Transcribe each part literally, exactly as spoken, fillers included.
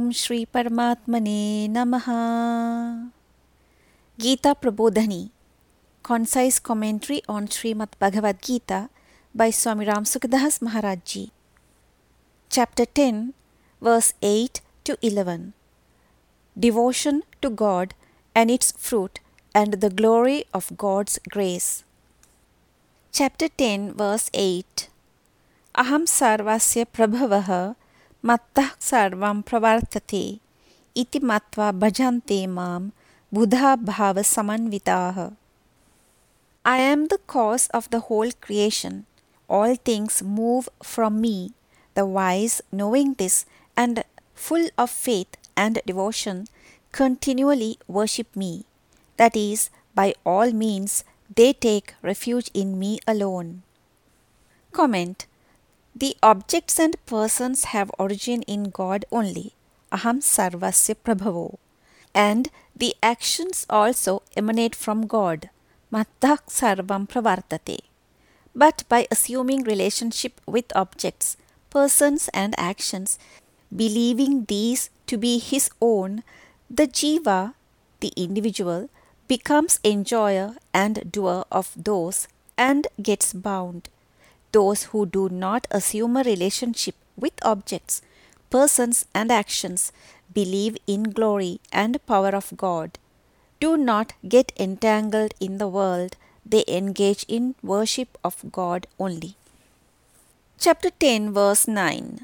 Om Shri Paramatmane Namaha. Gita Prabodhani, concise commentary on Srimad Bhagavad Gita by Swami Ram Sukhadas Maharaj Ji. Chapter ten, verse eight to eleven. Devotion to God and its fruit and the glory of God's grace. Chapter ten, verse eight. Aham sarvasya prabhavah mattah sarvam pravartate iti matva bhajante mam buddha bhava samanvitaah. I am the cause of the whole creation. All things move from me. The wise, knowing this and full of faith and devotion, continually worship me. That is, by all means, they take refuge in me alone. Comment. The objects and persons have origin in God only, aham sarvasya prabhavo, and the actions also emanate from God, mattah sarvam pravartate. But by assuming relationship with objects, persons and actions, believing these to be his own, the jiva, the individual, becomes enjoyer and doer of those and gets bound. Those who do not assume a relationship with objects, persons and actions, believe in glory and power of God, do not get entangled in the world, they engage in worship of God only. Chapter ten, verse nine.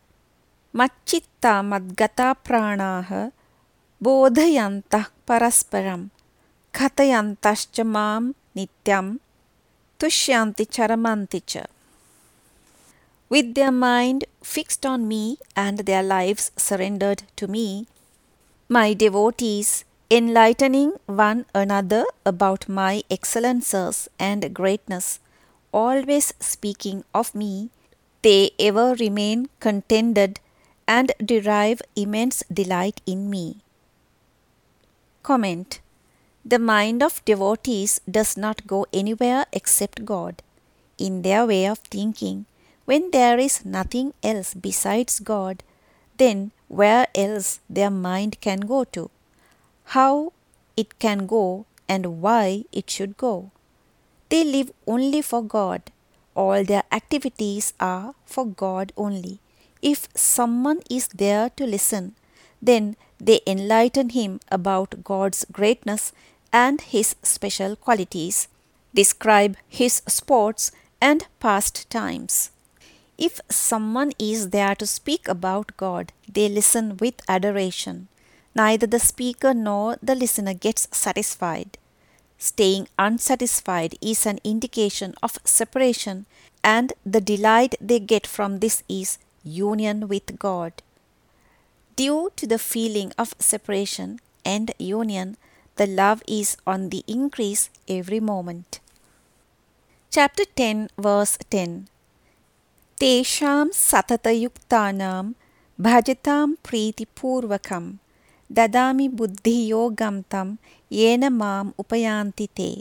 Macchitta madgata pranaha bodhayantah parasparam katayantascha mam nityam tushyanti charamanti cha. With their mind fixed on me and their lives surrendered to me, my devotees, enlightening one another about my excellences and greatness, always speaking of me, they ever remain contented and derive immense delight in me. Comment. The mind of devotees does not go anywhere except God. In their way of thinking, when there is nothing else besides God, then where else their mind can go to? How it can go and why it should go? They live only for God. All their activities are for God only. If someone is there to listen, then they enlighten him about God's greatness and his special qualities, describe his sports and pastimes. If someone is there to speak about God, they listen with adoration. Neither the speaker nor the listener gets satisfied. Staying unsatisfied is an indication of separation, and the delight they get from this is union with God. Due to the feeling of separation and union, the love is on the increase every moment. Chapter ten, verse ten. Tesham satatayuktanam bhajatam priti purvakam dadami buddhiyogam tam yena mam upayanti te.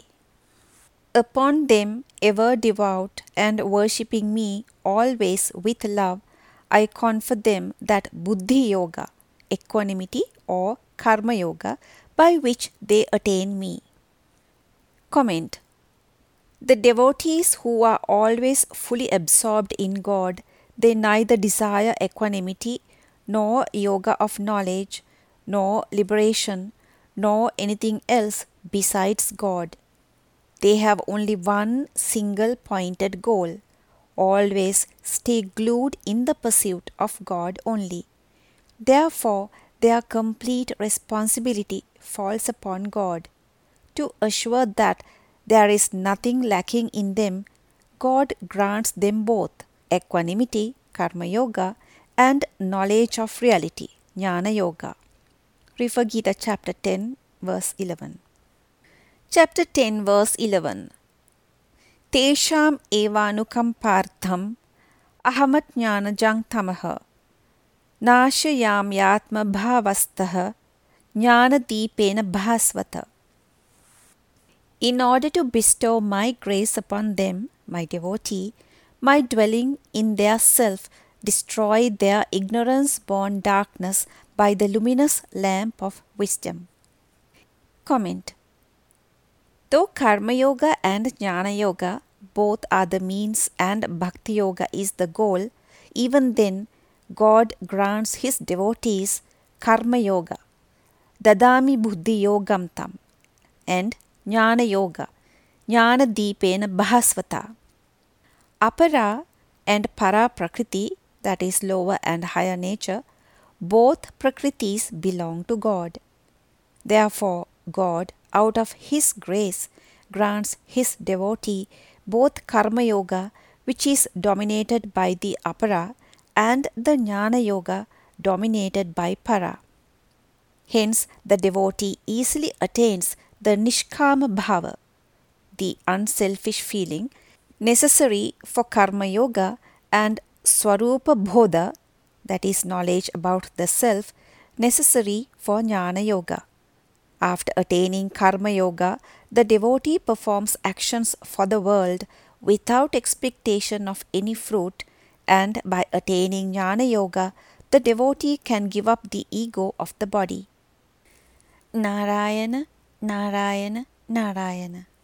Upon them ever devout and worshipping me always with love, I confer them that buddhi yoga, equanimity or karma yoga, by which they attain me. Comment. The devotees who are always fully absorbed in God, they neither desire equanimity, nor yoga of knowledge, nor liberation, nor anything else besides God. They have only one single pointed goal, always stay glued in the pursuit of God only. Therefore, their complete responsibility falls upon God. To assure that there is nothing lacking in them, God grants them both equanimity, karma yoga, and knowledge of reality, jnana yoga. Refer Gita chapter ten, verse eleven. Chapter ten, verse eleven. Tesham evanukampartham ahamat jnana jang tamaha nashayam yatma bhavastaha jnana deepena bhasvata. In order to bestow my grace upon them, my devotee, my dwelling in their self, destroy their ignorance-born darkness by the luminous lamp of wisdom. Comment. Though Karma Yoga and Jnana Yoga both are the means and Bhakti Yoga is the goal, even then God grants His devotees Karma Yoga, Dadami Buddhi Yogam Tam, and Jnana Yoga, Jnana Deepena Bhasvata. Apara and Para Prakriti, that is lower and higher nature, both Prakritis belong to God. Therefore, God, out of His grace, grants His devotee both Karma Yoga, which is dominated by the Apara, and the Jnana Yoga, dominated by Para. Hence, the devotee easily attains the Nishkama Bhava, the unselfish feeling, necessary for Karma Yoga, and Swarupa Bodha, that is knowledge about the self, necessary for Jnana Yoga. After attaining Karma Yoga, the devotee performs actions for the world without expectation of any fruit, and by attaining Jnana Yoga, the devotee can give up the ego of the body. Narayana, Narayana, Narayana.